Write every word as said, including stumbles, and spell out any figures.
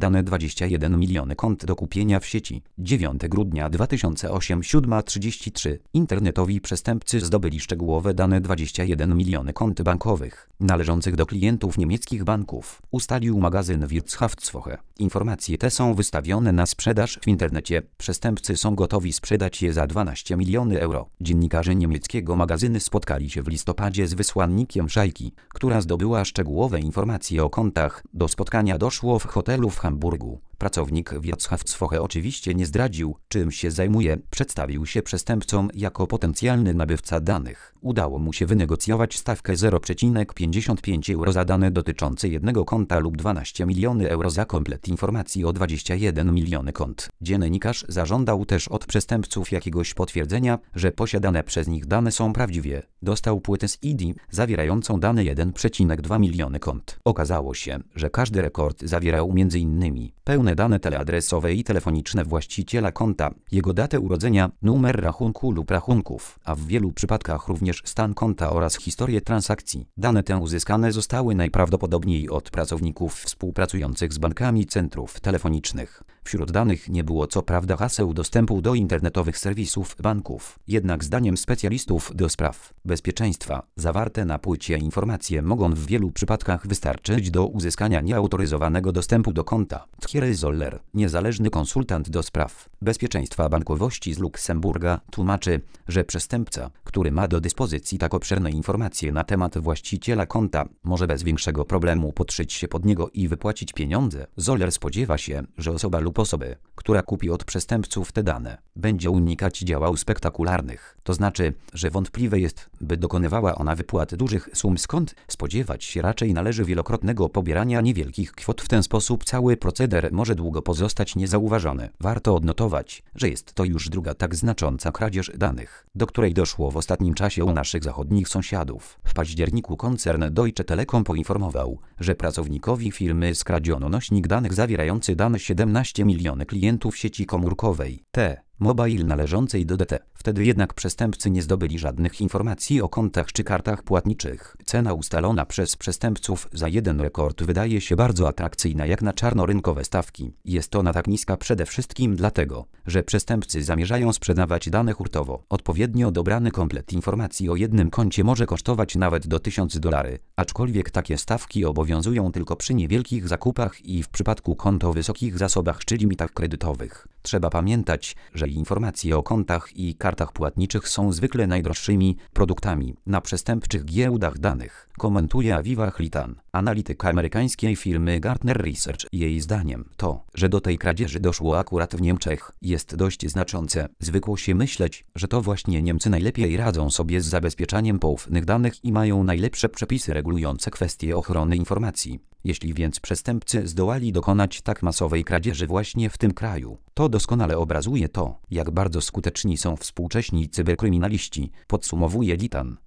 Dane dwadzieścia jeden miliony kont do kupienia w sieci. dziewiątego grudnia dwa tysiące ósmego, siódma trzydzieści trzy. Internetowi przestępcy zdobyli szczegółowe dane dwadzieścia jeden miliony kont bankowych należących do klientów niemieckich banków, ustalił magazyn Wirtschaftswoche. Informacje te są wystawione na sprzedaż w internecie. Przestępcy są gotowi sprzedać je za dwanaście milionów euro. Dziennikarze niemieckiego magazynu spotkali się w listopadzie z wysłannikiem szajki, która zdobyła szczegółowe informacje o kontach. Do spotkania doszło w hotelu w Hamburgu. Pracownik Wirtschaftswoche oczywiście nie zdradził, czym się zajmuje. Przedstawił się przestępcom jako potencjalny nabywca danych. Udało mu się wynegocjować stawkę zero przecinek pięćdziesiąt pięć euro za dane dotyczące jednego konta lub dwanaście milionów euro za komplet informacji o dwadzieścia jeden miliony kont. Dziennikarz zażądał też od przestępców jakiegoś potwierdzenia, że posiadane przez nich dane są prawdziwie. Dostał płytę z I D zawierającą dane jeden przecinek dwa miliony kont. Okazało się, że każdy rekord zawierał między innymi pełne dane teleadresowe i telefoniczne właściciela konta, jego datę urodzenia, numer rachunku lub rachunków, a w wielu przypadkach również stan konta oraz historię transakcji. Dane te uzyskane zostały najprawdopodobniej od pracowników współpracujących z bankami centrów telefonicznych. Wśród danych nie było co prawda haseł dostępu do internetowych serwisów banków. Jednak zdaniem specjalistów do spraw bezpieczeństwa, zawarte na płycie informacje mogą w wielu przypadkach wystarczyć do uzyskania nieautoryzowanego dostępu do konta. Thierry Zoller, niezależny konsultant do spraw bezpieczeństwa bankowości z Luksemburga, tłumaczy, że przestępca, który ma do dyspozycji tak obszerne informacje na temat właściciela konta, może bez większego problemu podszyć się pod niego i wypłacić pieniądze. Zoller spodziewa się, że osoba lub osoby, która kupi od przestępców te dane, będzie unikać działań spektakularnych. To znaczy, że wątpliwe jest, by dokonywała ona wypłat dużych sum, skąd spodziewać się raczej należy wielokrotnego pobierania niewielkich kwot. W ten sposób cały proceder może długo pozostać niezauważony. Warto odnotować, że jest to już druga tak znacząca kradzież danych, do której doszło w ostatnim czasie u naszych zachodnich sąsiadów. W październiku koncern Deutsche Telekom poinformował, że pracownikowi firmy skradziono nośnik danych zawierający dane siedemnaście milionów klientów sieci komórkowej T Mobile należącej do D T. Wtedy jednak przestępcy nie zdobyli żadnych informacji o kontach czy kartach płatniczych. Cena ustalona przez przestępców za jeden rekord wydaje się bardzo atrakcyjna jak na czarnorynkowe stawki. Jest ona tak niska przede wszystkim dlatego, że przestępcy zamierzają sprzedawać dane hurtowo. Odpowiednio dobrany komplet informacji o jednym koncie może kosztować nawet do tysiąca dolarów, aczkolwiek takie stawki obowiązują tylko przy niewielkich zakupach i w przypadku kont o wysokich zasobach czy limitach kredytowych. Trzeba pamiętać, że informacje o kontach i kartach płatniczych są zwykle najdroższymi produktami na przestępczych giełdach danych, komentuje Aviva Chlitan, analityk amerykańskiej firmy Gartner Research. Jej zdaniem to, że do tej kradzieży doszło akurat w Niemczech, jest dość znaczące. Zwykło się myśleć, że to właśnie Niemcy najlepiej radzą sobie z zabezpieczaniem poufnych danych i mają najlepsze przepisy regulujące kwestie ochrony informacji. Jeśli więc przestępcy zdołali dokonać tak masowej kradzieży właśnie w tym kraju, to doskonale obrazuje to, jak bardzo skuteczni są współcześni cyberkryminaliści, podsumowuje Litan.